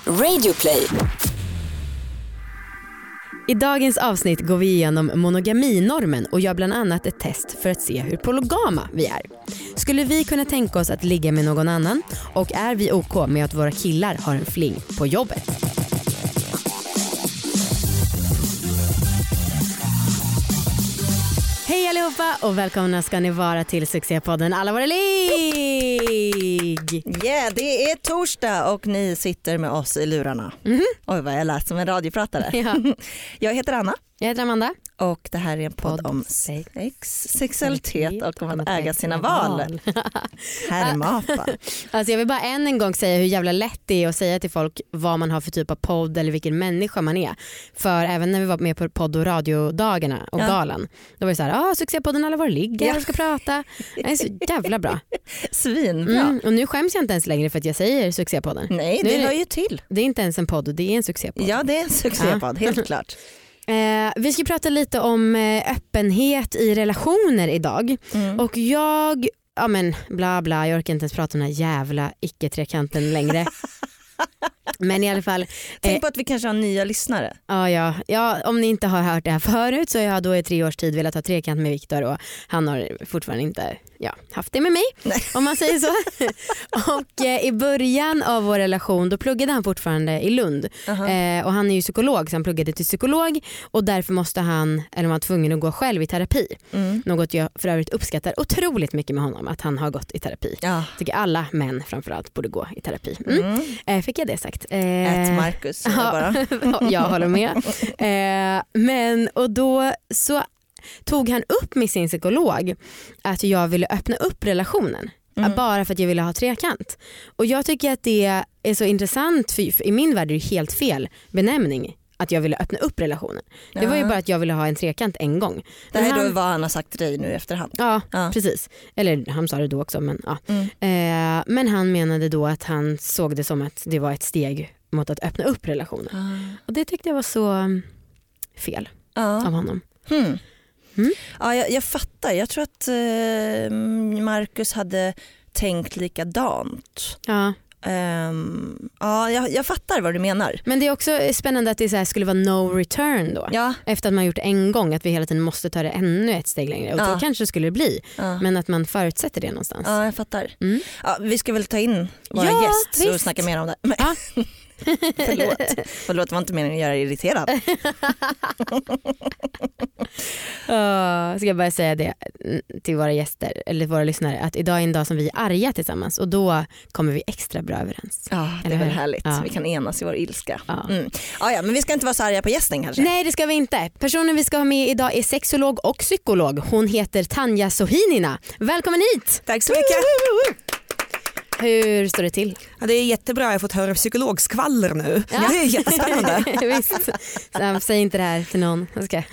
Radioplay. I dagens avsnitt går vi igenom monogaminormen och gör bland annat ett test för att se hur polygama vi är. Skulle vi kunna tänka oss att ligga med någon annan och är vi OK med att våra killar har en fling på jobbet? Hej allihopa och välkomna ska ni vara till succépodden Alla våra ligg. Yeah, det är torsdag och ni sitter med oss i lurarna. Oj, vad jag lät som en radiopratare. Ja. Jag heter Anna. Jag heter Amanda. Och det här är en podd om sex, sexualitet och om att äga sina val. Herrmapa. Alltså jag vill bara än en gång säga hur jävla lätt det är att säga till folk vad man har för typ av podd eller vilken människa man är. För även när vi var med på podd- och radiodagarna och galan, då var det så här, succépodden Alla våra ligg, jag ska prata. Det är så jävla bra. Svinbra. Och nu skäms jag inte ens längre för att jag säger succépodden. Nej, det hör ju till. Det är inte ens en podd, det är en succépodd. Ja, det är en succépodd, helt klart. Vi ska prata lite om öppenhet i relationer idag. Och jag, bla bla, jag orkar inte ens prata om den här jävla icke-trekanten längre. Men i alla fall tänk på att vi kanske har nya lyssnare. Ja, om ni inte har hört det här förut så har jag då i 3 års tid velat ha trekant med Viktor och han har fortfarande inte haft det med mig. Nej. Om man säger så. Och i början av vår relation då pluggade han fortfarande i Lund. Och han är ju psykolog så han pluggade till psykolog och därför måste han, eller var tvungen att gå själv i terapi. Något jag för övrigt uppskattar otroligt mycket med honom, att han har gått i terapi. Tycker alla män framförallt borde gå i terapi. Fick jag det sagt. Marcus bara. Jag håller med. Men och då så tog han upp med sin psykolog att jag ville öppna upp relationen. Bara för att jag ville ha trekant. Och jag tycker att det är så intressant för i min värld är det helt fel benämning att jag ville öppna upp relationen. Det var ju bara att jag ville ha en trekant en gång. Det här är då vad han har sagt till dig nu efterhand. Ja, precis. Eller han sa det då också. Men, men han menade då att han såg det som att det var ett steg mot att öppna upp relationen. Och det tyckte jag var så fel av honom. Ja, jag fattar. Jag tror att Marcus hade tänkt likadant. Jag fattar vad du menar. Men det är också spännande att det så här skulle vara no return då. Efter att man gjort en gång, att vi hela tiden måste ta det ännu ett steg längre. Och så kanske det skulle bli. Men att man förutsätter det någonstans. Ja, jag fattar. Vi ska väl ta in våra gäst och snacka mer om det. Förlåt, det var inte meningen att göra irriterad. Ska jag bara säga det till våra gäster eller våra lyssnare, att idag är en dag som vi är arga tillsammans och då kommer vi extra bra överens. Det är väl härligt. Vi kan enas i vår ilska. Men vi ska inte vara så arga på gästen kanske. Nej, det ska vi inte. Personen vi ska ha med idag är sexolog och psykolog. Hon heter Tanja Sohinina. Välkommen hit. Tack så mycket. Hur står det till? Det är jättebra, jag har fått höra psykologskvaller nu. Det är jättespännande. Visst. Så, säg inte det här till någon.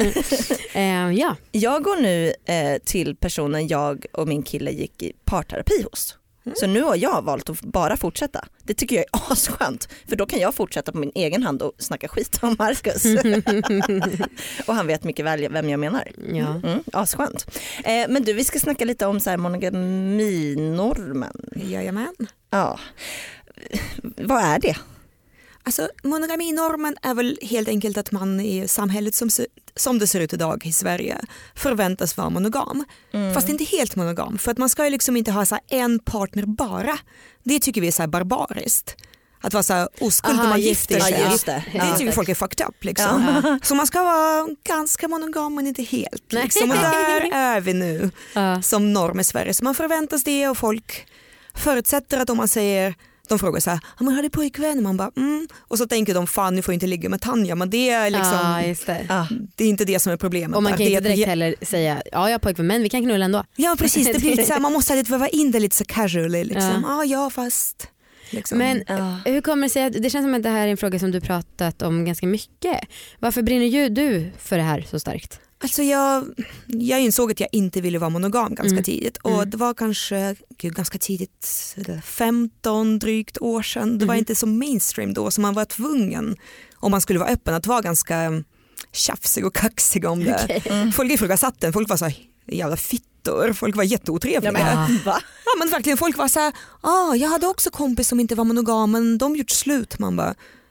Jag går nu till personen jag och min kille gick i parterapi hos. Så nu har jag valt att bara fortsätta. Det tycker jag är asskönt. För då kan jag fortsätta på min egen hand och snacka skit om Marcus. Och han vet mycket väl vem jag menar. Asskönt. Men du, vi ska snacka lite om så här monogaminormen. Jajamän. Ja. Vad är det? Alltså monogaminormen är väl helt enkelt att man i samhället som det ser ut idag i Sverige förväntas vara monogam. Fast inte helt monogam. För att man ska ju liksom inte ha så här en partner bara. Det tycker vi är så här barbariskt. Att vara så här oskuld när man gifter sig. Det tycker folk är fucked up liksom. Så man ska vara ganska monogam men inte helt. Liksom. Och där är vi nu som norm i Sverige. Så man förväntas det och folk förutsätter att om man säger... De frågar så här, man har det pojkvän? Man bara, Och så tänker de, fan nu får jag inte ligga med Tanja. Men det är liksom, det är inte det som är problemet. Och man kan inte direkt heller säga, jag har pojkvän men vi kan knulla ändå. Ja precis, det blir lite så här, man måste lite väva in det lite så casual liksom. Fast liksom. Men hur kommer det sig att, det känns som att det här är en fråga som du pratat om ganska mycket. Varför brinner du för det här så starkt? Alltså jag insåg att jag inte ville vara monogam ganska tidigt. Och det var kanske ganska tidigt, 15 drygt år sedan. Det var inte så mainstream då, så man var tvungen, om man skulle vara öppen, att vara ganska tjafsig och kaxig om det. Folk ifrågasatte den, folk var så här, jävla fittor, folk var jätteotrevliga. Ja men verkligen, folk var så här, jag hade också kompis som inte var monogam men de gjort slut. Man bara,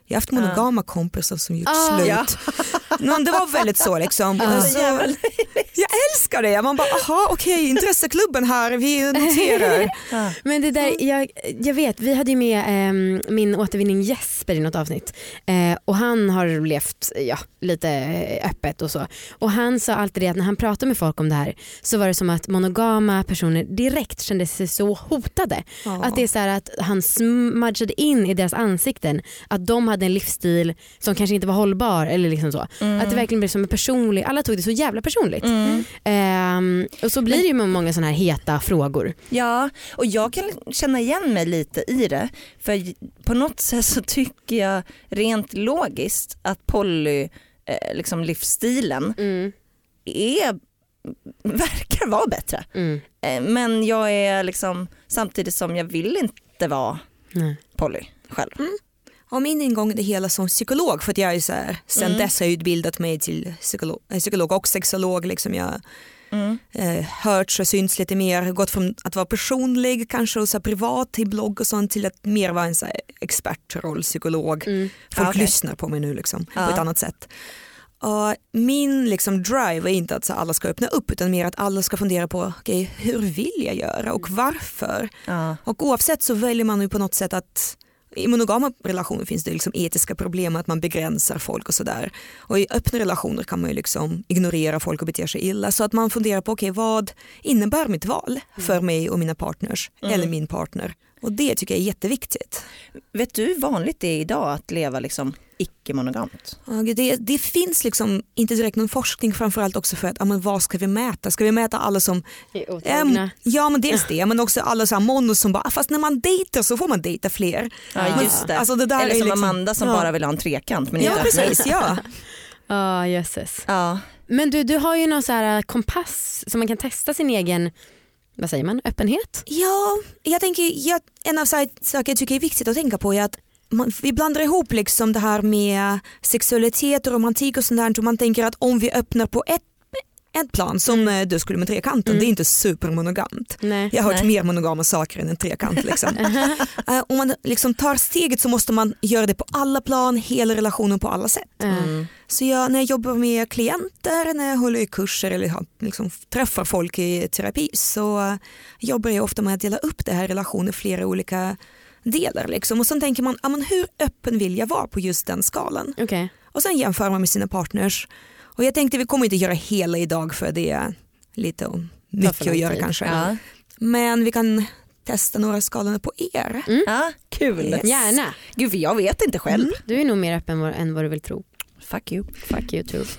Jag har haft monogama kompisar som gjort slut. Ja. Men det var väldigt så liksom. Alltså, jag älskar det. Man bara, okej, intresseklubben här, vi noterar. Men det där, jag vet, vi hade ju med min återvinning Jesper i något avsnitt. Och han har levt lite öppet och så. Och han sa alltid det att när han pratade med folk om det här så var det som att monogama personer direkt kände sig så hotade. Att det är så här att han smudgade in i deras ansikten att de hade en livsstil som kanske inte var hållbar eller liksom så. Att det verkligen blev som en personlig, alla tog det så jävla personligt. Och så blir det ju med många sådana här heta frågor. Ja, och jag kan känna igen mig lite i det. För på något sätt så tycker jag rent logiskt att poly liksom livsstilen verkar vara bättre. Men jag är liksom samtidigt som jag vill inte vara poly själv. Och min ingång i det hela som psykolog, för att jag är så här, sen dess har jag utbildat mig till psykolog och sexolog liksom. Jag hört och synts lite mer, gått från att vara personlig kanske och så privat till blogg och sånt till att mer vara en så här expertroll, psykolog. Folk lyssnar på mig nu liksom, på ett annat sätt. Och min liksom drive är inte att så alla ska öppna upp utan mer att alla ska fundera på hur vill jag göra och varför. Och oavsett så väljer man ju på något sätt att i monogama relationer finns det liksom etiska problem att man begränsar folk och sådär. Och i öppna relationer kan man ju liksom ignorera folk och bete sig illa. Så att man funderar på vad innebär mitt val för mig och mina partners eller min partner. Och det tycker jag är jätteviktigt. Vet du hur vanligt det är idag att leva liksom icke-monogamt? Det finns liksom inte direkt någon forskning, framförallt också för att vad ska vi mäta? Ska vi mäta alla som är otrogna? Ja, men dels det, men också alla så här monos som bara fast när man dejtar så får man dejta fler. Ja, just det. Alltså det där eller är som liksom, Amanda som bara vill ha en trekant. Men precis, jösses. Men du har ju någon så här kompass som man kan testa sin egen, vad säger man, öppenhet? Ja, jag tänker en av saker jag tycker är viktigt att tänka på är att vi blandar ihop liksom det här med sexualitet och romantik och sånt där. Och man tänker att om vi öppnar på ett plan som du skulle med trekanten, det är inte supermonogamt. Nej. Jag har hört mer monogama saker än en trekant. Liksom. Om man liksom tar steget så måste man göra det på alla plan, hela relationen på alla sätt. Så när jag jobbar med klienter, när jag håller i kurser eller liksom träffar folk i terapi så jobbar jag ofta med att dela upp det här relationen i flera olika delar. Liksom. Och sen tänker man, hur öppen vill jag vara på just den skalan? Okay. Och sen jämför man med sina partners. Och jag tänkte vi kommer inte göra hela idag för det är lite mycket att göra kanske. Ja. Men vi kan testa några skalorna på er. Ja, kul. Yes. Gärna. Gud, jag vet inte själv. Du är nog mer öppen än vad du vill tro. Fuck you. Fuck you too.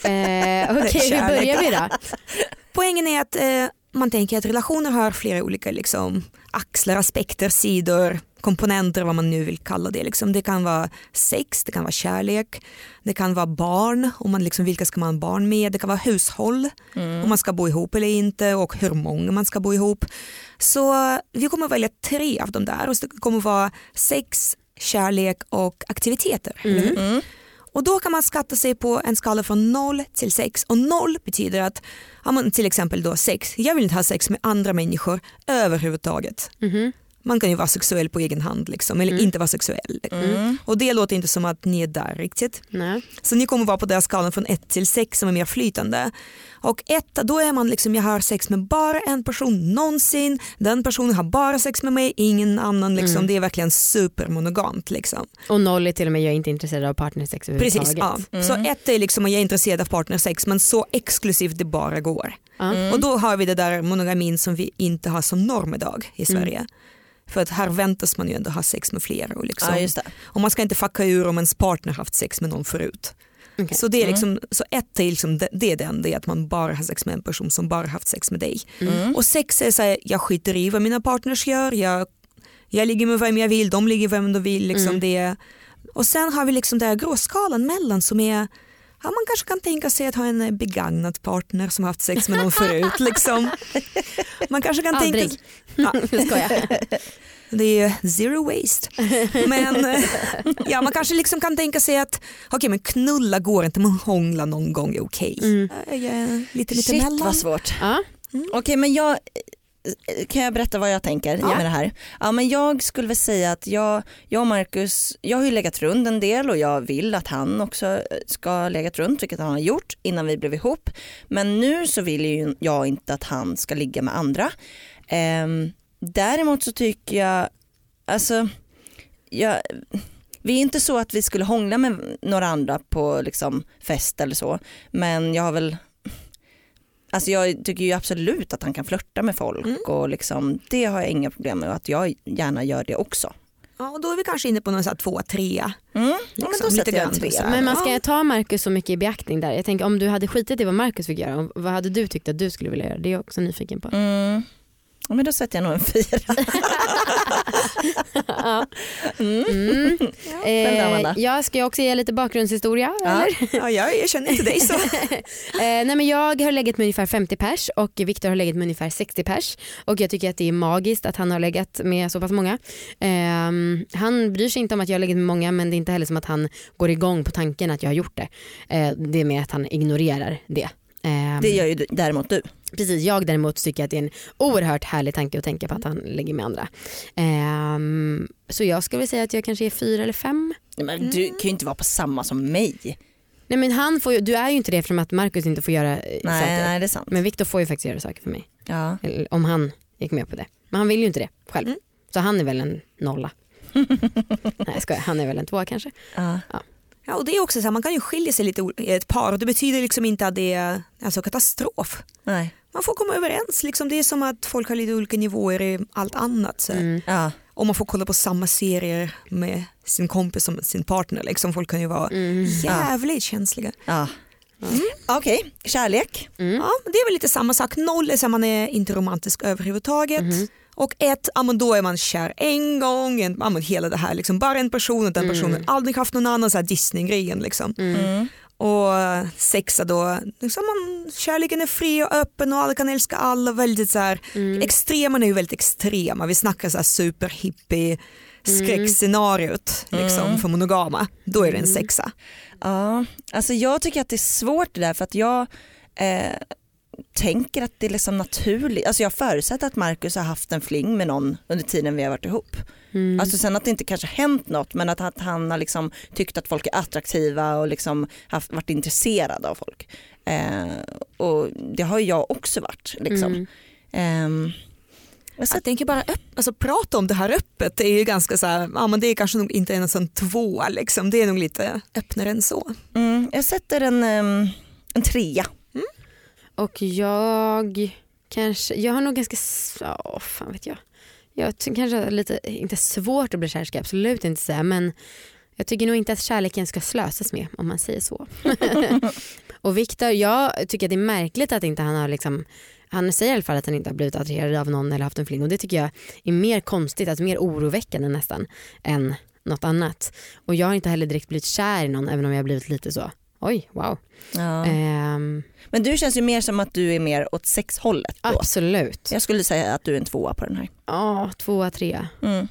Okej, hur börjar vi då? Poängen är att man tänker att relationer har flera olika liksom, axlar, aspekter, sidor, komponenter, vad man nu vill kalla det. Liksom. Det kan vara sex, det kan vara kärlek, det kan vara barn, om man liksom, vilka ska man ha barn med, det kan vara hushåll, om man ska bo ihop eller inte och hur många man ska bo ihop. Så vi kommer välja 3 av dem där och det kommer vara sex, kärlek och aktiviteter. Eller hur? Och då kan man skatta sig på en skala från 0 till 6 och 0 betyder att till exempel då 6, jag vill inte ha sex med andra människor överhuvudtaget. Man kan ju vara sexuell på egen hand liksom, eller inte vara sexuell. Och det låter inte som att ni är där riktigt. Nej. Så ni kommer vara på den skalan från 1 till 6 som är mer flytande. Och 1, då är man liksom, jag har sex med bara en person någonsin. Den personen har bara sex med mig, ingen annan. Liksom. Det är verkligen supermonogamt. Liksom. Och 0 är till och med, jag är inte intresserad av partnersex överhuvudtaget. Precis, ja. Så 1 är liksom, jag är intresserad av partnersex men så exklusivt det bara går. Och då har vi det där monogamin som vi inte har som norm idag i Sverige. För att här väntas man ju ändå ha sex med flera. Och, liksom. Ja, just det. Och man ska inte fucka ur om ens partner haft sex med någon förut. Okay. Så det är liksom, så 1 är liksom, det är att man bara har sex med en person som bara haft sex med dig. Och 6 är så här, jag skiter i vad mina partners gör. Jag ligger med vem jag vill, de ligger med vem de vill. Liksom det. Och sen har vi liksom den här gråskalan mellan som är, ja, man kanske kan tänka sig att ha en begagnad partner som haft sex med någon förut. Liksom. Man kanske kan tänka... Ja. Det är zero waste. Men ja, man kanske liksom kan tänka sig att men knulla går inte, men hångla någon gång är okej. Lite Shit, mellan. vad svårt. Okej, men kan jag berätta vad jag tänker med det här? Ja, men jag skulle väl säga att jag och Marcus, jag har ju legat runt en del och jag vill att han också ska legat runt, vilket han har gjort innan vi blev ihop. Men nu så vill ju jag inte att han ska ligga med andra. Däremot så tycker jag, alltså vi är inte så att vi skulle hångla med några andra på liksom fest eller så, men jag har väl, alltså jag tycker ju absolut att han kan flirta med folk och liksom, det har jag inga problem med, och att jag gärna gör det också. Ja, och då är vi kanske inne på någon sån här 2-3. Ja, men då sätter jag en 3. Men man ska ta Marcus så mycket i beaktning där. Jag tänker, om du hade skitit i vad Marcus fick göra, vad hade du tyckt att du skulle vilja göra? Det är jag också nyfiken på. Ja, men då sätter jag nog en 4. Jag ska också ge lite bakgrundshistoria. Eller? Ja, jag känner inte dig så. Nej, men jag har legat med ungefär 50 pers och Viktor har legat med ungefär 60 pers. Och jag tycker att det är magiskt att han har legat med så pass många. Han bryr sig inte om att jag har legat med många, men det är inte heller som att han går igång på tanken att jag har gjort det. Det är med att han ignorerar det. Det gör ju däremot du. Precis, jag däremot tycker att det är en oerhört härlig tanke att tänka på att han lägger med andra. Så jag skulle säga att jag kanske är 4 eller 5. Men du kan ju inte vara på samma som mig. Nej, men han får ju, du är ju inte det eftersom att Marcus inte får göra saker. Nej, det är sant. Men Viktor får ju faktiskt göra saker för mig. Ja. Eller, om han gick med på det. Men han vill ju inte det själv. Så han är väl en 0. Nej, jag skojar. Han är väl en 2 kanske. Ja. Ja, och det är också så här, man kan ju skilja sig lite i ett par och det betyder liksom inte att det är alltså katastrof. Nej. Man får komma överens, liksom. Det är som att folk har lite olika nivåer i allt annat. Så. Ja. Och man får kolla på samma serier med sin kompis som sin partner. Liksom. Folk kan ju vara jävligt känsliga. Ja. Okej, kärlek. Ja, det är väl lite samma sak. 0 är så man är inte romantisk överhuvudtaget. Och 1, då är man kär en gång, hela det här, liksom, bara en person och den personen aldrig haft någon annan, så här Disney-grejen. Liksom. Och 6 då, liksom, kärleken är fri och öppen och alla kan älska alla. Väldigt så här, extrema är ju väldigt extrema. Vi snackar så här superhippie skräckscenariot liksom, för monogama. Då är det en 6. Ja, alltså jag tycker att det är svårt det där, för att jag tänker att det är liksom naturligt. Alltså jag förutsätter att Marcus har haft en fling med någon under tiden vi har varit ihop. Alltså sen att det inte kanske hänt något, men att han har liksom tyckt att folk är attraktiva och liksom varit intresserad av folk. Och det har jag också varit liksom. Jag tänker bara alltså, prata om det här öppet. Det är ju ganska så här, ja, men det är kanske nog inte en sån 2 liksom. Det är nog lite öppnare än så. Jag sätter en 3. Och jag har nog ganska, fan vet jag. Jag kanske lite, inte svårt att bli kär, ska jag absolut inte säga, men jag tycker nog inte att kärleken ska slösas med, om man säger så. Och Viktor, jag tycker att det är märkligt att inte han har liksom, han säger i alla fall att han inte har blivit attraherad av någon eller haft en fling, och det tycker jag är mer konstigt, alltså mer oroväckande nästan än något annat. Och jag har inte heller direkt blivit kär i någon, även om jag har blivit lite så, oj, wow. Ja. Men du känns ju mer som att du är mer åt sexhållet då. Absolut. Jag skulle säga att du är en 2 på den här. Ja, 2, 3.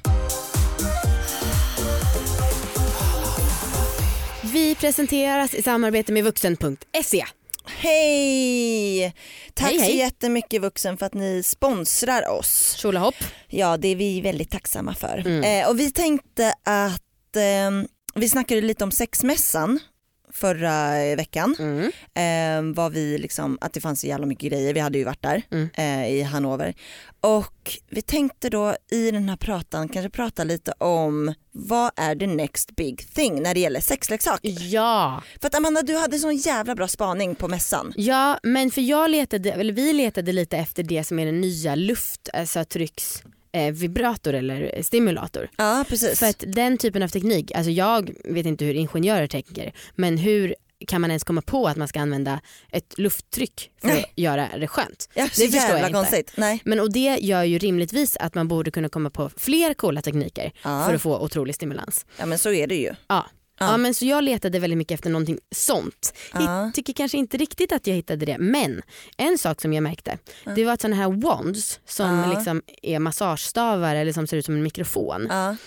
Vi presenteras i samarbete med vuxen.se. Hej! Tack hej. Så jättemycket Vuxen för att ni sponsrar oss. Tjolahopp. Ja, det är vi väldigt tacksamma för. Och vi tänkte att vi snackade lite om sexmässan förra veckan. Var vi liksom, att det fanns så jävla mycket grejer. Vi hade ju varit där i Hannover. Och vi tänkte då i den här pratan kanske prata lite om vad är the next big thing när det gäller sexleksaker. Ja. För att Amanda, du hade sån jävla bra spaning på mässan. Ja, men för vi letade lite efter det som är den nya lufttrycks vibrator eller stimulator. Ja, precis. För att den typen av teknik, alltså jag vet inte hur ingenjörer tänker, men hur kan man ens komma på att man ska använda ett lufttryck för att göra det skönt? Ja, det förstår jag konstigt. Nej. Men och det gör ju rimligtvis att man borde kunna komma på fler coola tekniker för att få otrolig stimulans. Ja, men så är det ju. Ja, men så jag letade väldigt mycket efter någonting sånt. Jag tycker kanske inte riktigt att jag hittade det, men en sak som jag märkte, det var att sådana här wands som liksom är massagestavar eller som ser ut som en mikrofon.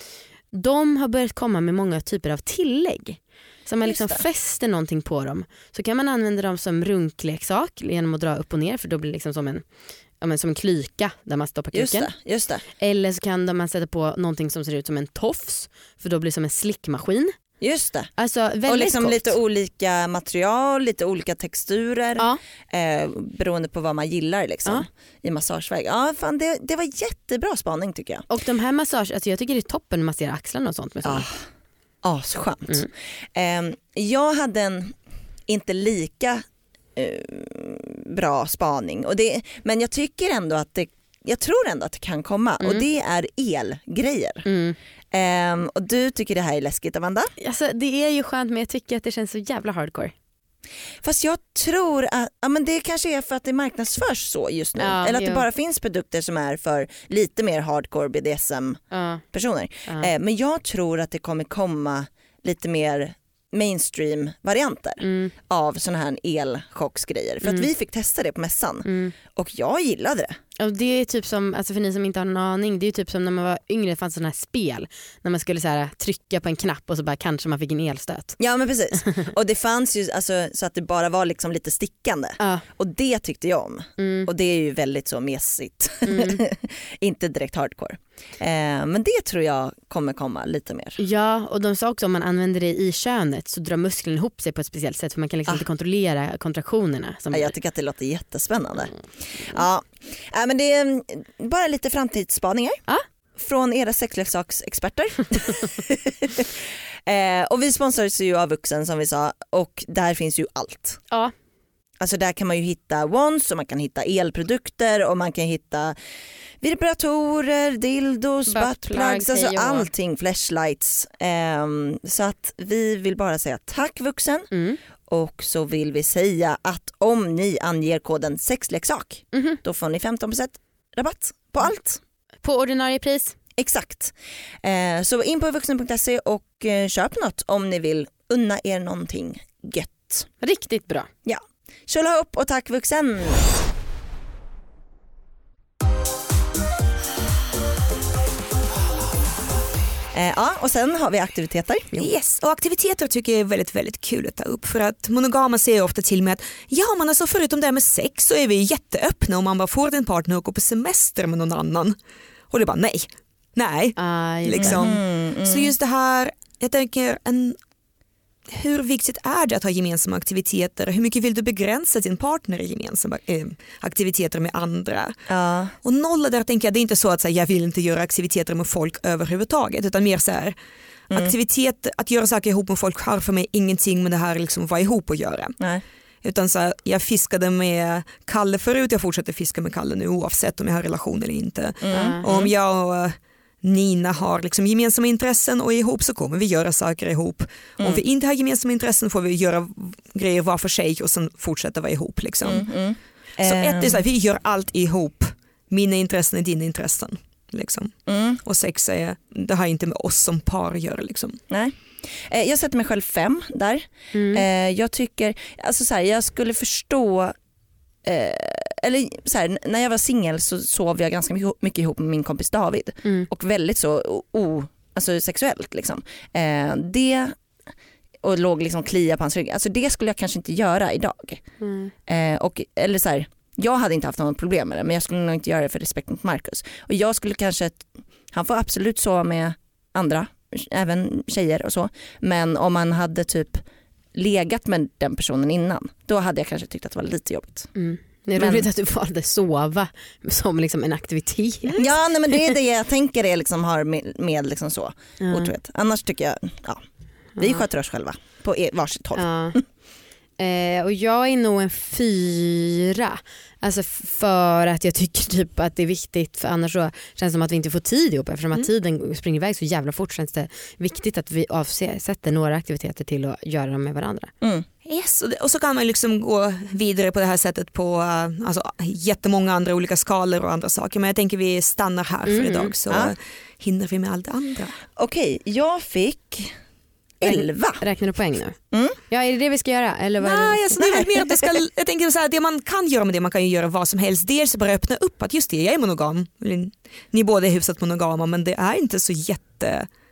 de har börjat komma med många typer av tillägg. Så man liksom fäster någonting på dem. Så kan man använda dem som runkleksak genom att dra upp och ner, för då blir det liksom som en klyka där man stoppar kuken. Just det. Eller så kan man sätta på någonting som ser ut som en tofs, för då blir det som en slickmaskin. Just det. Alltså, väldigt och liksom gott. lite olika material, lite olika texturer, beroende på vad man gillar liksom, i massageväg. Ja, fan, det var jättebra spaning tycker jag. Och de här alltså jag tycker det är toppen att massera axlarna och sånt med sånt. Skönt. Jag hade en inte lika bra spaning, men jag tycker ändå att jag tror ändå att det kan komma, och det är elgrejer. Och du tycker det här är läskigt, Amanda? Alltså, det är ju skönt, men jag tycker att det känns så jävla hardcore. Fast jag tror att men det kanske är för att det marknadsförs så just nu. Eller att det bara finns produkter som är för lite mer hardcore BDSM-personer. Men jag tror att det kommer komma lite mer mainstream-varianter av såna här elchocksgrejer. För att vi fick testa det på mässan och jag gillade det. Och det är typ som, alltså för ni som inte har någon aning, det är typ som när man var yngre, det fanns sådana här spel när man skulle så här, trycka på en knapp och så bara kanske man fick en elstöt. Ja men precis. Och det fanns ju alltså, så att det bara var liksom lite stickande. Och det tyckte jag om. Och det är ju väldigt så mesigt. Inte direkt hardcore. Men det tror jag kommer komma lite mer. Ja, och de sa också om man använder det i könet så drar musklerna ihop sig på ett speciellt sätt, för man kan liksom inte kontrollera kontraktionerna. Jag tycker att det låter jättespännande. Ja, men det är bara lite framtidsspaningar från era sexleksaksexperter. Och vi sponsras ju av Vuxen som vi sa, och där finns ju allt. Ja. Alltså där kan man ju hitta wands och man kan hitta elprodukter och man kan hitta vibratorer, dildos, buttplugs, alltså allting, flashlights. Så att vi vill bara säga tack Vuxen. Och så vill vi säga att om ni anger koden sexleksak då får ni 15% rabatt på allt. På ordinarie pris. Exakt. Så in på vuxen.se och köp något om ni vill unna er någonting gött. Riktigt bra. Ja. Köla upp och tack Vuxen. Och sen har vi aktiviteter. Yes, och aktiviteter tycker jag är väldigt, väldigt kul att ta upp, för att monogama säger ofta till mig att men alltså förutom det här med sex så är vi jätteöppna om man bara får din partner och går på semester med någon annan. Och det är bara nej. Liksom. Så just det här, jag tänker hur viktigt är det att ha gemensamma aktiviteter? Hur mycket vill du begränsa din partner i gemensamma aktiviteter med andra? Och nolla där tänker jag, det är inte så att jag vill inte göra aktiviteter med folk överhuvudtaget, utan mer så här, aktivitet, att göra saker ihop med folk har för mig ingenting med det här liksom vara ihop att göra. Nej. Utan så här, jag fiskade med Kalle förut, jag fortsätter fiska med Kalle nu oavsett om jag har relation eller inte. Och om jag och Nina har liksom gemensamma intressen och ihop så kommer vi göra saker ihop. Om vi inte har gemensamma intressen får vi göra grejer var för sig och sen fortsätta vara ihop liksom. Så ett är så här, vi gör allt ihop. Mina intressen är dina intressen liksom. Och sex är, det har inte med oss som par att göra liksom. Nej. Jag sätter mig själv 5 där. Jag tycker, alltså så här, jag skulle förstå eller så här, när jag var singel så sov jag ganska mycket ihop med min kompis David och väldigt så alltså sexuellt liksom. Det och låg liksom klia på hans rygg. Alltså det skulle jag kanske inte göra idag. Och eller så här, jag hade inte haft något problem med det, men jag skulle nog inte göra det för respekt mot Marcus. Och jag skulle kanske, han får absolut sova med andra, även tjejer och så, men om man hade typ legat med den personen innan, då hade jag kanske tyckt att det var lite jobbigt. Det är roligt att du valde sova som liksom en aktivitet. Ja, nej, men det är det jag tänker är liksom har med liksom så otroligt. Annars tycker jag vi sköter oss själva på varsitt håll. Och jag är nog en 4. Alltså för att jag tycker typ att det är viktigt, för annars så känns det som att vi inte får tid ihop, eftersom att tiden springer iväg så jävla fort. Känns det viktigt att vi avsätter några aktiviteter till att göra dem med varandra. Yes, och så kan man liksom gå vidare på det här sättet på alltså, jättemånga andra olika skalor och andra saker, men jag tänker vi stannar här för idag så hinner vi med allt det andra. Okej, jag fick 11. Räknar du poäng nu? Ja, är det vi ska göra? Eller vad? Nej, alltså, det är mer att det ska, jag tänker så här, det man kan göra med det, man kan ju göra vad som helst. Dels bara öppna upp att just det, jag är monogam. Ni båda är hyfsat monogama, men det är inte så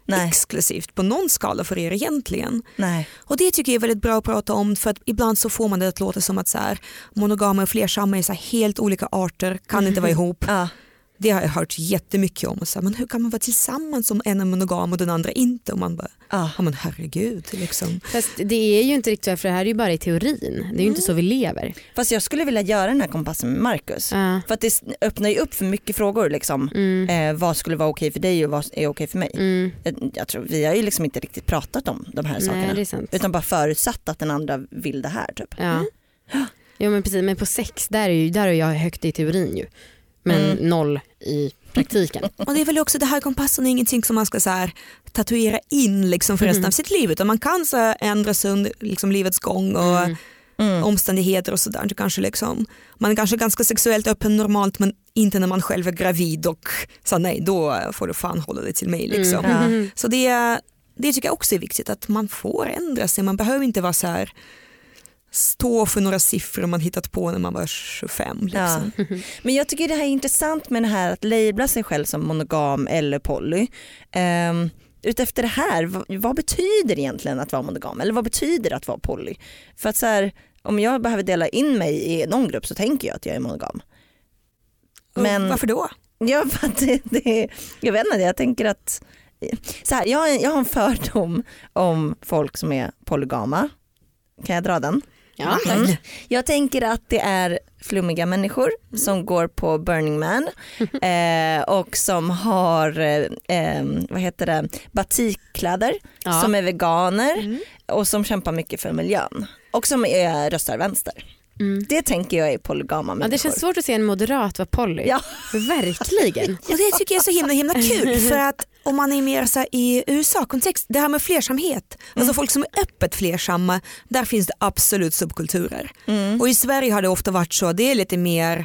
exklusivt på någon skala för er egentligen. Nej. Och det tycker jag är väldigt bra att prata om, för att ibland så får man det att låta som att så här, monogama och flersamma är så här helt olika arter, kan inte vara ihop. Ja. Det har jag hört jättemycket om. Och så här, men hur kan man vara tillsammans om en är monogam och den andra inte? Och man bara, men herregud. Liksom. Fast det är ju inte riktigt så, för det här är ju bara i teorin. Det är ju inte så vi lever. Fast jag skulle vilja göra den här kompassen med Marcus. För att det öppnar ju upp för mycket frågor. Liksom. Vad skulle vara okej för dig och vad är okej för mig? Jag tror vi har ju liksom inte riktigt pratat om de här sakerna. Det är sant. Utan bara förutsatt att den andra vill det här. Typ. Ja. Jo, men precis, men på sex där är jag högt i teorin ju. Men noll i praktiken. Och det är väl också det här, kompassen är ingenting som man ska så här tatuera in liksom för resten av sitt liv, utan man kan så här ändra sig under liksom livets gång och omständigheter och sådär. Kanske liksom, man är kanske ganska sexuellt öppen normalt, men inte när man själv är gravid och så nej, då får du fan hålla det till mig liksom. Så det tycker jag också är viktigt, att man får ändra sig. Man behöver inte vara så här stå för några siffror man hittat på när man var 25 liksom. Men jag tycker det här är intressant med det här att labla sig själv som monogam eller poly. Utefter det här, vad betyder egentligen att vara monogam, eller vad betyder att vara poly? För att så här, om jag behöver dela in mig i någon grupp så tänker jag att jag är monogam. Men varför då? Ja, för att jag vet inte, jag tänker att så här, jag har en fördom om folk som är polygama. Kan jag dra den? Ja, tack. Jag tänker att det är flummiga människor som går på Burning Man och som har batikkläder, som är veganer och som kämpar mycket för miljön och som röstar vänster. Det tänker jag är polygama människor. Det känns svårt att se en moderat vara poly. Ja. Verkligen. Och det tycker jag är så himla kul, för att om man är mer så här, i USA-kontext, det här med flersamhet, alltså folk som är öppet flersamma, där finns det absolut subkulturer. Och i Sverige har det ofta varit så, det är lite mer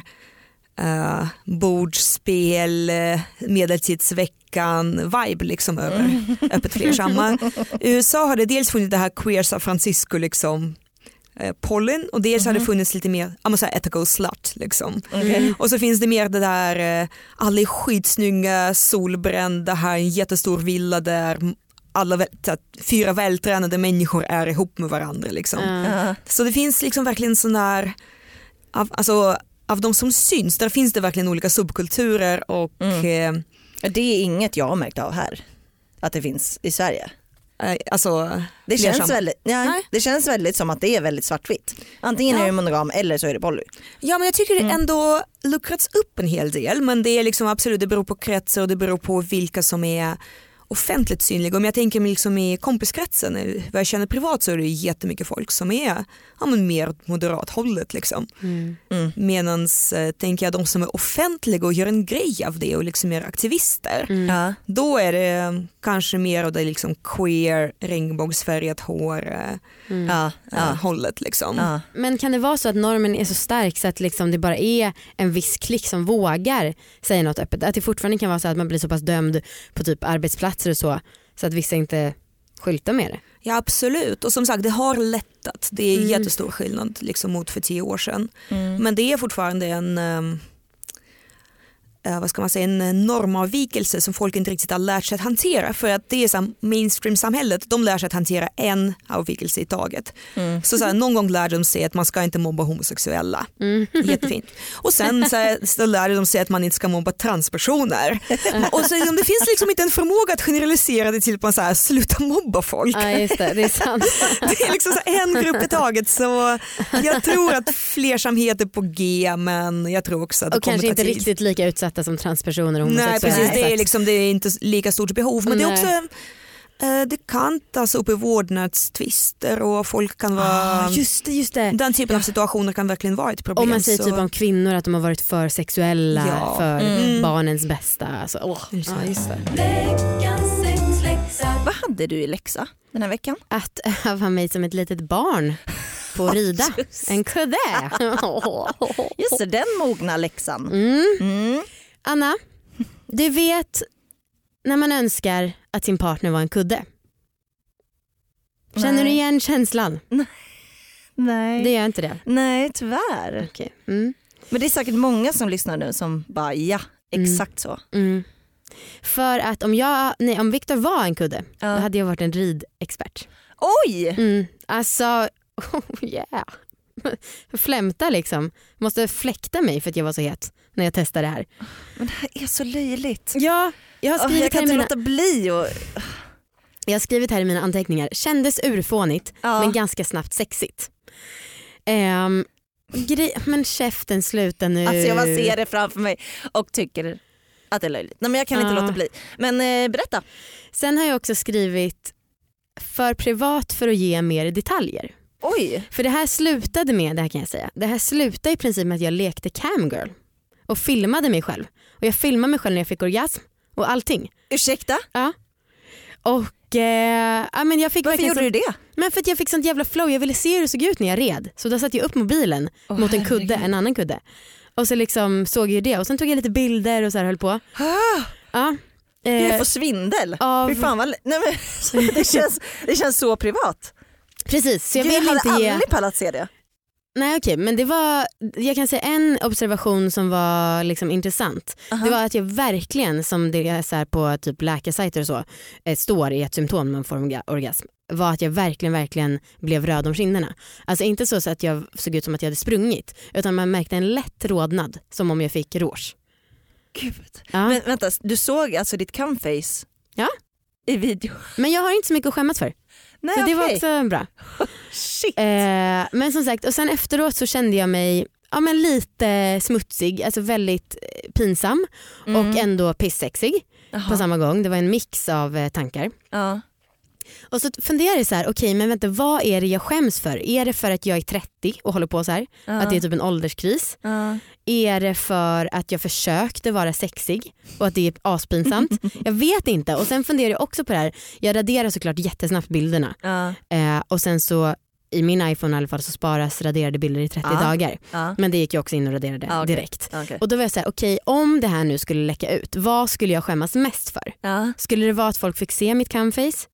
bordspel, medeltidsveckan vibe liksom över öppet flersamma. I USA har det dels funnits det här queer San Francisco liksom pollen, och dels har det funnits lite mer ethical slut liksom. Och så finns det mer det där alla är skitsnygga, solbrända, här en jättestor villa där alla 4 vältränade människor är ihop med varandra liksom. Så det finns liksom verkligen sån där av de som syns, där finns det verkligen olika subkulturer och det är inget jag har märkt av här att det finns i Sverige. Det känns väldigt som att det är väldigt svartvitt. Antingen är det monogam eller så är det poly. Ja, men jag tycker det ändå luckrats upp en hel del, men det är liksom absolut, det beror på kretsar och det beror på vilka som är offentligt synliga. Om jag tänker mig liksom i kompiskretsen, vad jag känner privat, så är det jättemycket folk som är mer åt moderat hållet liksom. Medans tänker jag de som är offentliga och gör en grej av det och liksom är aktivister, då är det kanske mer av det liksom queer, regnbågsfärgat hår hållet liksom. Men kan det vara så att normen är så stark så att liksom det bara är en viss klick som vågar säga något öppet? Att det fortfarande kan vara så att man blir så pass dömd på typ arbetsplatser och så att vissa inte skyltar med det? Ja, absolut. Och som sagt, det har lättat. Det är jättestor skillnad liksom mot för 10 år sedan. Men det är fortfarande en en normavvikelse som folk inte riktigt har lärt sig att hantera, för att det är så mainstream-samhället, de lär sig att hantera en avvikelse i taget. Så någon gång lär de sig att man ska inte mobba homosexuella. Jättefint. Och sen så lär de sig att man inte ska mobba transpersoner. Och så det finns liksom inte en förmåga att generalisera det till att man så här, sluta mobba folk. Ja, just det är sant. Det är liksom så en grupp i taget, så jag tror att flersamhet är på G, men jag tror också att det och kommer kanske inte tid. Riktigt lika utsatta som transpersoner och homosexuella. Nej, precis, det är inte lika stort behov, men det är också det kan tas upp i vårdnadstvister och folk kan vara just det. Den typen av situationer kan verkligen vara ett problem. Om man säger typ om kvinnor att de har varit för sexuella för barnens bästa. Alltså, just det. Vad hade du i läxa den här veckan? Att öva mig som ett litet barn på att rida. En kudde. Just det, den mogna läxan. Anna, du vet när man önskar att sin partner var en kudde. Känner du igen känslan? Nej. Det gör inte det? Nej, tyvärr. Okay. Men det är säkert många som lyssnar nu som bara exakt så. För att om Victor var en kudde då hade jag varit en ridexpert. Oj! Alltså, yeah. Flämta liksom. Måste fläkta mig för att jag var så het när jag testade det här. Men det här är så löjligt. Ja, jag har skrivit jag kan inte låta bli. Jag har skrivit här i mina anteckningar. Kändes urfånigt men ganska snabbt sexigt. Men käften, sluta nu. Alltså jag bara ser det framför mig och tycker att det är löjligt. Nej, men jag kan inte låta bli. Men berätta. Sen har jag också skrivit för privat för att ge mer detaljer. Oj. För det här slutade med, det här kan jag säga. Det här slutade i princip med att jag lekte camgirl och filmade mig själv. Och jag filmade mig själv när jag fick orgasm och allting. Ursäkta? Ja. Och men jag fick. Varför gjorde du det? Men för att jag fick sånt jävla flow. Jag ville se hur det såg ut när jag red. Så då satte jag upp mobilen mot en kudde, en annan kudde. Och så liksom såg jag det. Och sen tog jag lite bilder och så här höll på. Ja. Jag får svindel. Fy fan vad... Nej, men, det känns så privat. Precis, så jag vill inte hade aldrig pallat se det. Nej okej, men det var, jag kan säga en observation som var liksom intressant. Det var att jag verkligen, som det är så här på typ läkarsajter och så, står i ett symptom man får orgasm, var att jag verkligen blev röd om kinderna. Alltså inte så att jag såg ut som att jag hade sprungit, utan man märkte en lätt rodnad som om jag fick rouge. Gud. Ja. Men vänta, du såg alltså ditt cumface i video? Men jag har inte så mycket att skämmas för. Nej, så det var också bra. Shit. Men som sagt, och sen efteråt så kände jag mig lite smutsig, alltså väldigt pinsam och ändå pissexig på samma gång. Det var en mix av tankar. Och så funderade jag så här, okej, men vänta, vad är det jag skäms för? Är det för att jag är 30 och håller på så här? Att det är typ en ålderskris? Är det för att jag försökte vara sexig och att det är aspinsamt? Jag vet inte. Och sen funderar jag också på det här. Jag raderar såklart jättesnabbt bilderna. Och sen så i min iPhone i alla fall så sparas raderade bilder i 30 dagar. Men det gick jag också in och raderade direkt. Och då var jag så här, okej, om det här nu skulle läcka ut, vad skulle jag skämmas mest för? Skulle det vara att folk fick se mitt camface?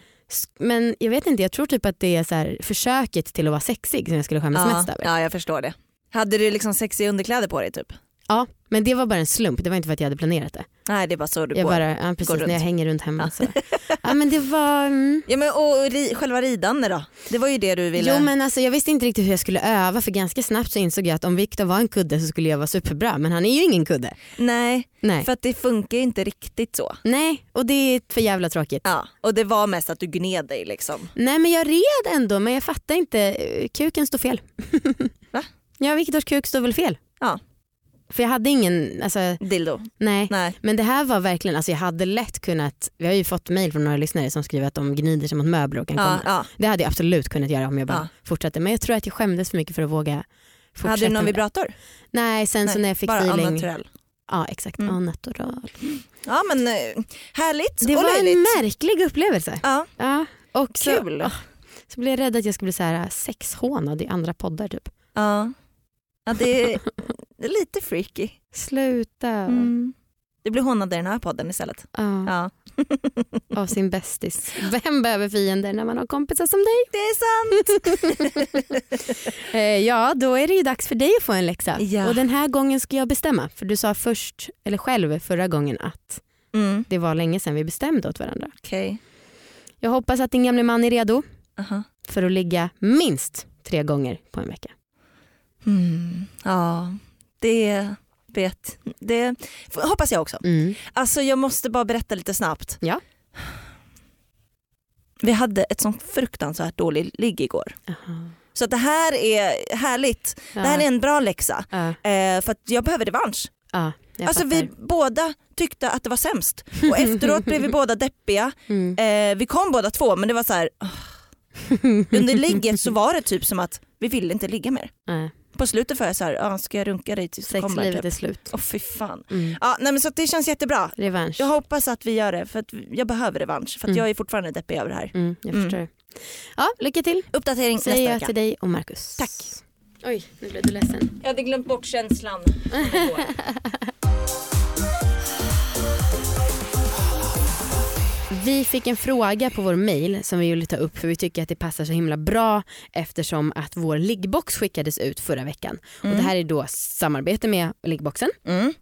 Men jag vet inte, jag tror typ att det är så här försöket till att vara sexig som jag skulle skämmas mest över. Ja, jag förstår det. Hade du liksom sexiga underkläder på dig typ? Ja, men det var bara en slump. Det var inte för att jag hade planerat det. Nej, det är bara så du jag bara, precis, när jag hänger runt hemma. Så. Ja, men det var... Ja, men och själva ridande då? Det var ju det du ville... Jo, men alltså, jag visste inte riktigt hur jag skulle öva. För ganska snabbt så insåg jag att om Victor var en kudde så skulle jag vara superbra. Men han är ju ingen kudde. Nej. För att det funkar inte riktigt så. Nej, och det är för jävla tråkigt. Ja, och det var mest att du gned dig liksom. Nej, men jag red ändå. Men jag fattar inte. Kuken står fel. Va? Ja, Victors kuk står väl fel. Ja. För jag hade ingen... Alltså, dildo. Nej, men det här var verkligen... Alltså jag hade lätt kunnat... Vi har ju fått mejl från några lyssnare som skriver att de gnider sig mot möbler och kan komma. Ja. Det hade jag absolut kunnat göra om jag bara fortsatte. Men jag tror att jag skämdes för mycket för att våga fortsätta. Hade du någon vibrator? Nej, sen så när jag fick bara feeling... Bara natural? Ja, exakt. Natural. Ja, men härligt. Det var en märklig upplevelse. Ja. Och så, kul. Så blev jag rädd att jag skulle bli så här sexhånad i andra poddar typ. Ja, det är lite freaky. Sluta. Det blir hånad i den här podden istället. Ja. Av sin bästis. Vem behöver fiender när man har kompisar som dig? Det är sant. Ja, då är det ju dags för dig att få en läxa. Ja. Och den här gången ska jag bestämma. För du sa själv förra gången att det var länge sedan vi bestämde åt varandra. Okay. Jag hoppas att din gamle man är redo för att ligga minst 3 gånger på en vecka. Ja, det hoppas jag också. Alltså jag måste bara berätta lite snabbt. Ja. Vi hade ett sånt fruktansvärt dåligt ligg igår. Så att det här är härligt. Det här är en bra läxa. För att jag behöver revansch. Alltså vi båda tyckte att det var sämst. Och efteråt blev vi båda deppiga. Vi kom båda 2, men det var så här... Under ligget så var det typ som att vi ville inte ligga mer. På slutet var jag så här, ska jag runka dig tills du kommer? Sexlivet är slut. Fy fan. Ja, nej, men så att det känns jättebra. Revansch. Jag hoppas att vi gör det, för att jag behöver revansch. För att jag är fortfarande deppig över det här. Jag förstår. Ja, lycka till. Uppdatering säger nästa jag vecka. Till dig och Marcus. Tack. Oj, nu blev du ledsen. Jag hade glömt bort känslan. Vi fick en fråga på vår mail som vi ville ta upp för vi tycker att det passar så himla bra eftersom att vår liggbox skickades ut förra veckan. Och det här är då samarbete med liggboxen.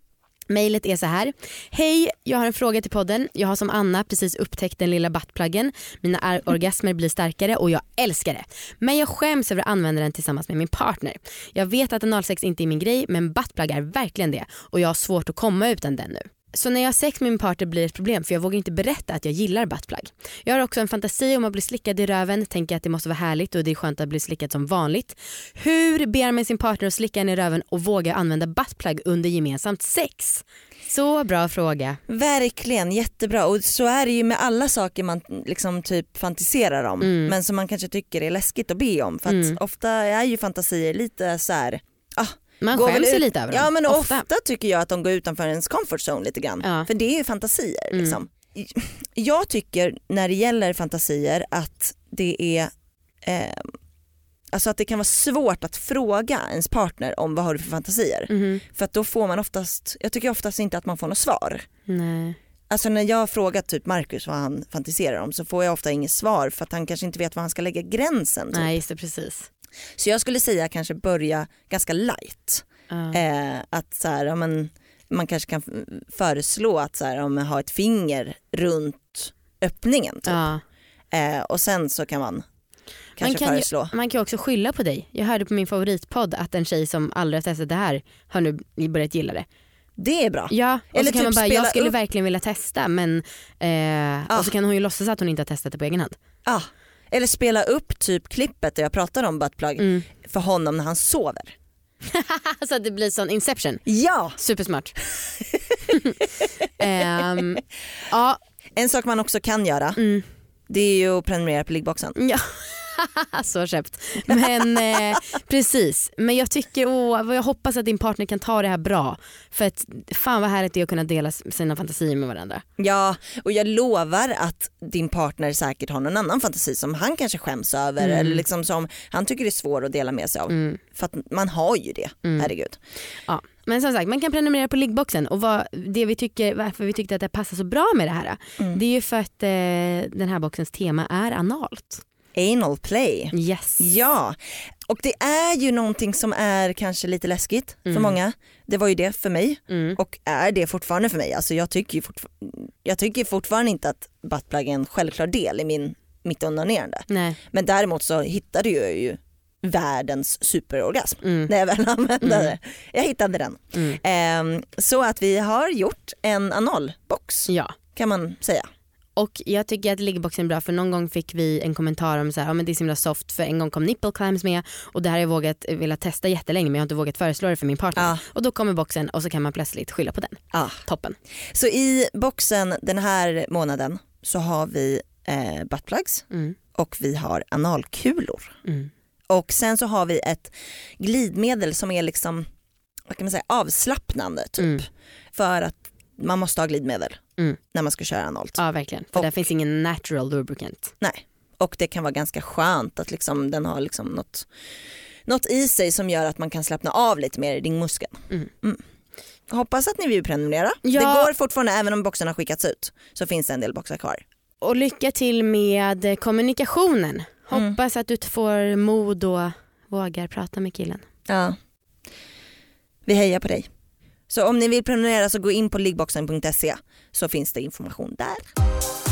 Mejlet är så här: hej, jag har en fråga till podden. Jag har som Anna precis upptäckt den lilla buttpluggen. Mina orgasmer blir starkare och jag älskar det. Men jag skäms över att använda den tillsammans med min partner. Jag vet att analsex inte är min grej, men buttplug är verkligen det. Och jag har svårt att komma utan den nu. Så när jag har sex med min partner blir det ett problem, för jag vågar inte berätta att jag gillar buttplug. Jag har också en fantasi om att bli slickad i röven. Tänker att det måste vara härligt och det är skönt att bli slickad som vanligt. Hur ber man sin partner att slicka en i röven och våga använda buttplug under gemensamt sex? Så bra fråga. Verkligen, jättebra. Och så är det ju med alla saker man liksom typ fantiserar om. Men som man kanske tycker är läskigt att be om. För att ofta är ju fantasier lite så här... Man skäms ju lite över dem. Ja, men ofta tycker jag att de går utanför ens comfort zone lite grann. Ja. För det är ju fantasier liksom. Jag tycker när det gäller fantasier att det är alltså att det kan vara svårt att fråga ens partner om vad har du för fantasier. För att då får man jag tycker oftast inte att man får något svar. Nej. Alltså när jag frågar typ Marcus vad han fantiserar om, så får jag ofta inget svar för att han kanske inte vet var han ska lägga gränsen. Typ. Nej, just det, precis. Så jag skulle säga kanske börja ganska light. Att så här, men man kanske kan föreslå att så här, om man har ett finger runt öppningen typ. Och sen så kan man kanske föreslå. Man kan ju också skylla på dig. Jag hörde på min favoritpodd att en tjej som aldrig har testat det här har nu börjat gilla det. Det är bra. Ja, och eller så kan typ man bara, jag skulle verkligen vilja testa, men och så kan hon ju låtsas att hon inte har testat det på egen hand. Eller spela upp typ klippet där jag pratar om buttplug för honom när han sover. Så att det blir sån Inception. Ja. Supersmart. En sak man också kan göra, det är ju att prenumerera på liggboxen. Ja. Så köpt. Men precis. Men jag tycker, jag hoppas att din partner kan ta det här bra. För att fan vad härligt det är att kunna dela sina fantasier med varandra. Ja, och jag lovar att din partner säkert har någon annan fantasi som han kanske skäms över eller liksom som han tycker är svår att dela med sig av. För att man har ju det, herregud. Ja. Men som sagt, man kan prenumerera på liggboxen och varför vi tyckte att det passar så bra med det här. Det är ju för att den här boxens tema är analt. Anal play. Yes. Ja, och det är ju någonting som är kanske lite läskigt för många. Det var ju det för mig och är det fortfarande för mig. Alltså jag tycker fortfarande inte att buttplug är en självklar del i mitt onanerande. Nej. Men däremot så hittade jag ju världens superorgasm när jag väl använde det. Jag hittade den. Så att vi har gjort en analbox, kan man säga. Och jag tycker att liggboxen är bra, för någon gång fick vi en kommentar om så här, men det är så himla soft, för en gång kom nipple clamps med och det här har jag velat testa jättelänge, men jag har inte vågat föreslå det för min partner. Och då kommer boxen och så kan man plötsligt skylla på den. Toppen. Så i boxen den här månaden så har vi buttplugs och vi har analkulor. Och sen så har vi ett glidmedel som är liksom, vad kan man säga, avslappnande typ. För att man måste ha glidmedel när man ska köra analt. Ja, verkligen. För där finns ingen natural lubricant. Nej, och det kan vara ganska skönt att liksom, den har liksom något i sig som gör att man kan slappna av lite mer i ringmuskeln. Hoppas att ni vill prenumerera. Ja. Det går fortfarande, även om boxen har skickats ut så finns det en del boxar kvar. Och lycka till med kommunikationen. Hoppas att du får mod och vågar prata med killen. Ja. Vi hejar på dig. Så om ni vill prenumerera så gå in på liggboxen.se så finns det information där.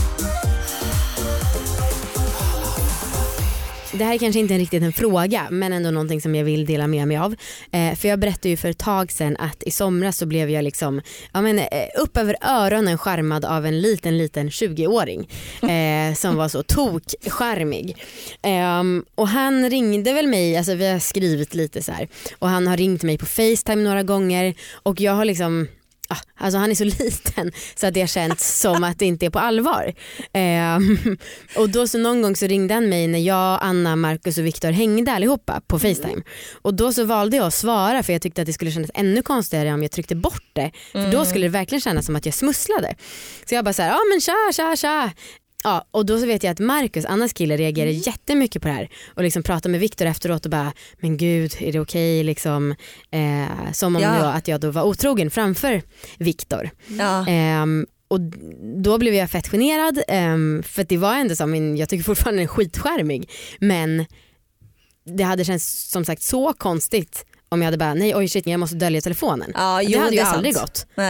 Det här är kanske inte riktigt en fråga, men ändå någonting som jag vill dela med mig av. För jag berättade ju för ett tag sedan att i somras så blev jag liksom, upp över öronen skärmad av en liten 20-åring som var så tokskärmig. Och han ringde väl mig, alltså vi har skrivit lite så här, och han har ringt mig på FaceTime några gånger och jag har liksom, alltså han är så liten så att det känns som att det inte är på allvar. Och då så någon gång så ringde han mig när jag, Anna, Marcus och Viktor hängde allihopa på FaceTime. Och då så valde jag att svara, för jag tyckte att det skulle kännas ännu konstigare om jag tryckte bort det. För då skulle det verkligen kännas som att jag smusslade. Så jag bara så här, men tja. Ja, och då så vet jag att Marcus, Annas kille, reagerar jättemycket på det här och liksom pratar med Viktor efteråt och bara, men gud, är det okej? Liksom, som om att jag då var otrogen framför Viktor. Och då blev jag fett generad, för det var ändå som jag tycker fortfarande är skitskärmig, men det hade känts som sagt så konstigt om jag hade bara, nej oj shit, jag måste dölja telefonen. Det hade ju aldrig gått. Nej.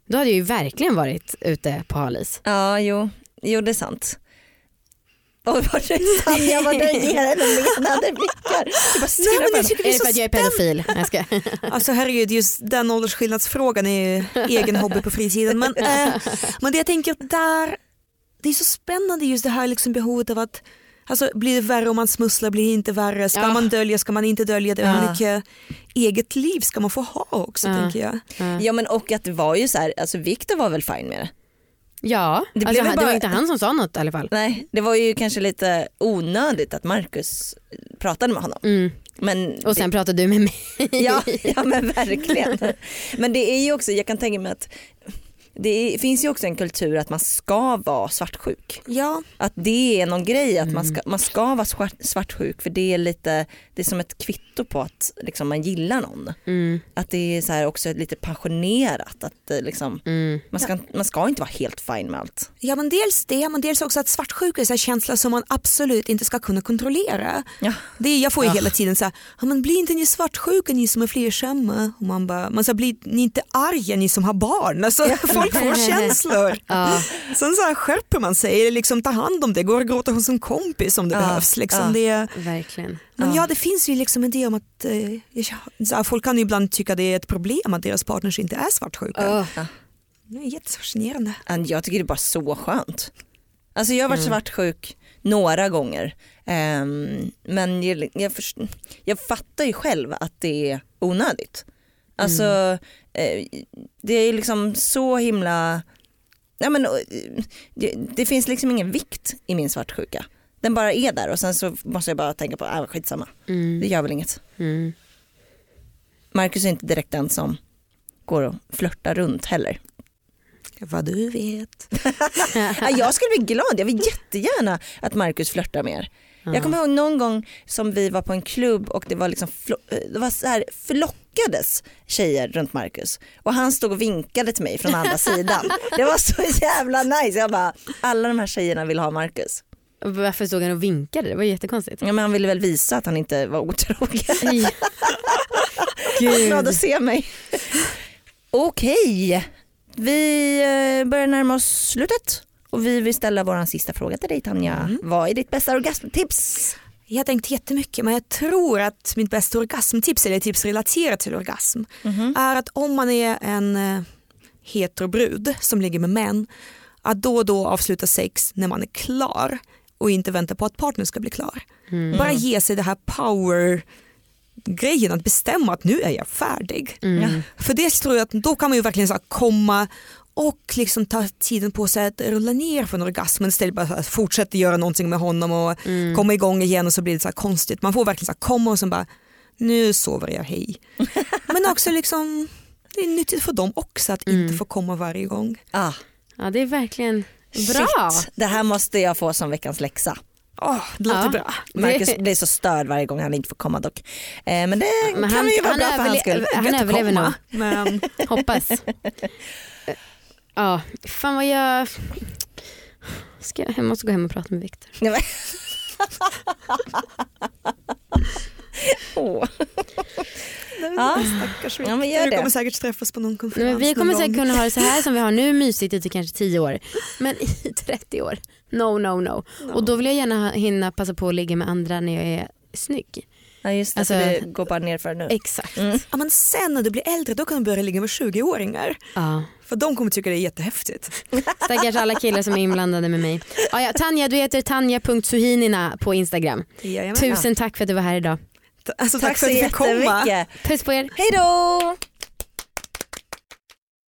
Då hade jag ju verkligen varit ute på halis. Ja, jo det är sant. Och var det Tanja var det ger henne menade blickar. Är det för att jag är pedofil? Jag ska. Alltså herregud, just den åldersskillnadsfrågan är ju egen hobby på fritiden. Men det jag tänker där, det är så spännande just det här liksom behovet av att alltså, blir det värre om man smusslar, blir det inte värre? Ska man dölja, ska man inte dölja? Det är mycket eget liv ska man få ha också, tänker jag. Ja, men och att det var ju så här, alltså Victor var väl fine med det? Ja, det var inte han som sa något i alla fall. Nej, det var ju kanske lite onödigt att Marcus pratade med honom. Och sen pratade du med mig. Ja men verkligen. Men det är ju också, jag kan tänka mig att finns ju också en kultur att man ska vara svartsjuk. Ja. Att det är någon grej att man ska vara svartsjuk för det är som ett kvitto på att liksom, man gillar någon. Att det är så här också lite passionerat att liksom, man ska inte vara helt fin med allt. Ja, men dels det, men dels också att svartsjuka är en känsla som man absolut inte ska kunna kontrollera. Ja. Jag får ju hela tiden så här, men blir inte ni svartsjuka ni som är flersamma? Och man så blir ni inte arga ni som har barn? Alltså, folk får känslor. Sen så här skärper man sig, eller liksom tar hand om det, går och gråta hos en kompis om det behövs. Liksom. Verkligen. Men det finns ju liksom en idé om att folk kan ju ibland tycka det är ett problem att deras partners inte är svartsjuka. Det är jättefascinerande. Jag tycker det är bara så skönt. Alltså jag har varit svartsjuk några gånger. Men jag fattar ju själv att det är onödigt. Alltså det är liksom så himla... Ja, men, det finns liksom ingen vikt i min svartsjuka. Den bara är där och sen så måste jag bara tänka på skitsamma. Det gör väl inget. Marcus är inte direkt den som går och flörtar runt heller. Vad du vet. Jag skulle bli glad. Jag vill jättegärna att Marcus flörtar mer. Jag kommer ihåg någon gång som vi var på en klubb och det var liksom det var så här flockades tjejer runt Marcus och han stod och vinkade till mig från andra sidan. Det var så jävla nice. Jag bara, alla de här tjejerna vill ha Marcus. Varför stod han och vinkade? Det var jättekonstigt. Ja, men han ville väl visa att han inte var otrogen. Gud. Han var glad att se mig. Okej. Vi börjar närma oss slutet. Och vi vill ställa våran sista fråga till dig, Tanja. Vad är ditt bästa orgasmtips? Jag har tänkt jättemycket, men jag tror att mitt bästa orgasmtips, eller tips relaterat till orgasm, är att om man är en heterobrud som ligger med män, att då och då avsluta sex när man är klar och inte vänta på att partnern ska bli klar. Bara ge sig det här power-grejen att bestämma att nu är jag färdig. För det tror jag att då kan man ju verkligen så här komma och liksom ta tiden på sig att rulla ner från orgasmen istället för att fortsätta göra någonting med honom och komma igång igen och så blir det så här konstigt. Man får verkligen så här komma och så bara, nu sover jag, hej. Men också liksom, det är nyttigt för dem också att inte få komma varje gång. Ja, det är verkligen bra. Shit, det här måste jag få som veckans läxa. Det låter bra. Marcus blir så störd varje gång han inte får komma dock. Men det kan ju vara bra för hans skull. Han överlever nog. Men hoppas. Ja, fan vad jag måste gå hem och prata med Victor. Stackars Victor. Vi kommer säkert träffas på någon konferens. Vi kommer säkert kunna ha det så här som vi har nu, mysigt i kanske 10 år. Men i 30 år, no. Och då vill jag gärna hinna passa på att ligga med andra när jag är snygg. Ja just det, alltså, det går bara ner för nu. Exakt. Ja, men sen när du blir äldre då kan du börja ligga med 20-åringar. För de kommer tycka det är jättehäftigt. Stackars alla killar som är inblandade med mig. Tanja, du heter tanja.suhinina på Instagram. Tusen tack för att du var här idag. Tack för att du fick komma. Puss på er. Hej då!